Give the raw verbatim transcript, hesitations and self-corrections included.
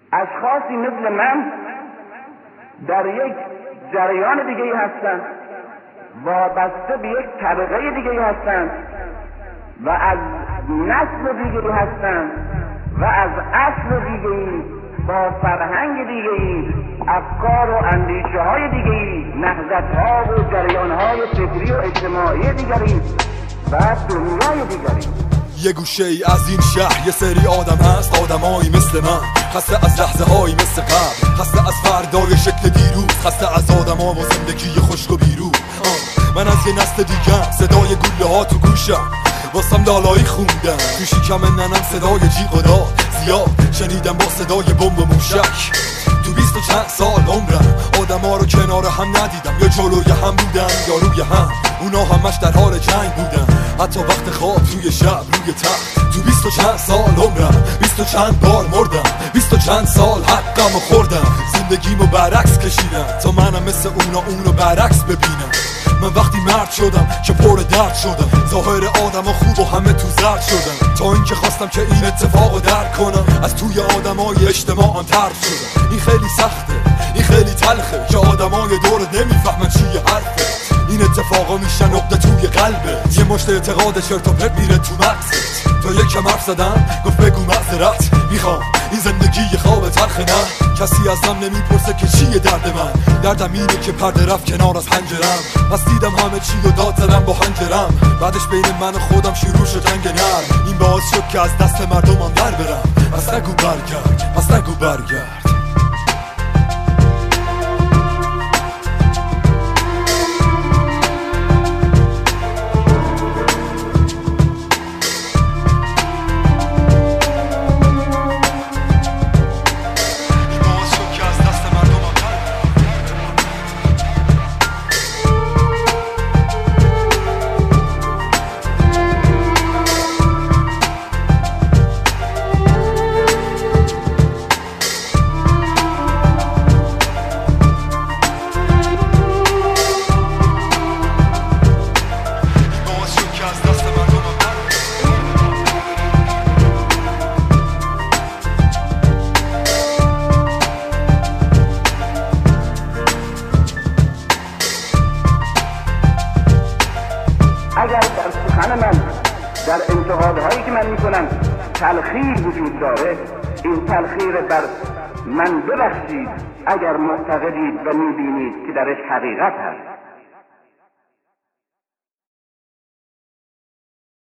اشخاصی مثل من در یک جریان دیگه ای هستند، وابسته به یک طبقه دیگه ای هستند و از نسل دیگه ای هستند و از اصل دیگه ای، با فرهنگ دیگه ای، افکار و اندیشه های دیگه ای، نهضت ها و جریان های فکری و اجتماعی دیگری و دنیای دیگری. یه گوشه ای از این شهر یه سری آدم هست، آدمایی مثل من، خسته از لحظه هایی مثل قبل، خسته از فردای شکل دیروز، خسته از آدم ها و زندگی خشک و بیروح. من از یه نسل دیگم، صدای گوله ها تو گوشم، واسم لالایی خوندم تو شکم ننم، صدای جیغ و داد زیاد شنیدم با صدای بمب و موشک. تو بیست و چند سال عمرم آدم ها رو کنار هم ندیدم، یا جلوی هم بودن یا روی هم، اونا همش در حال جنگ بودن، حتی وقت خواب توی شب روی تخت. تو بیست و چند سال عمرم بیست و چند بار مردم، بیست و چند سال حقم و خوردم، زندگیمو برعکس کشیدم تا منم مثل اونا اونو برعکس ببینم. من وقتی مرد شدم که پر درد شدم، ظاهر آدم ها خوب و همه تو زرد شدم، تا اینکه خواستم که این اتفاقو درک کنم، از توی آدمای اجتماعم طرد شدم. این خیلی سخته، این خیلی تلخه که آدمای دورت نمیفهمن چیه حرفه. این اتفاقا میشن نقطه توی قلبت، یه مشت اعتقاد چرت و پرت میره تو مغزت. تا یکم حرف زدم گفت بگو معذرت میخوام، این زندگی یه خواب تلخه نه، کسی ازم نمیپرسه که چیه درد من. دردم اینه که پرده رفت کنار از پنجرم، پس دیدم همه چی رو داد زدم با حنجرم، بعدش بین من و خودم شروع شد جنگ نرم. این باعث شد که از دست مردمم در برم، پس نگو برگرد، پس نگو برگرد. اگر در سخن من، در انتقادهایی که من میکنم تلخیر وجود داره، این تلخیر بر من ببخشید اگر معتقدید و میبینید که درش حقیقت هست.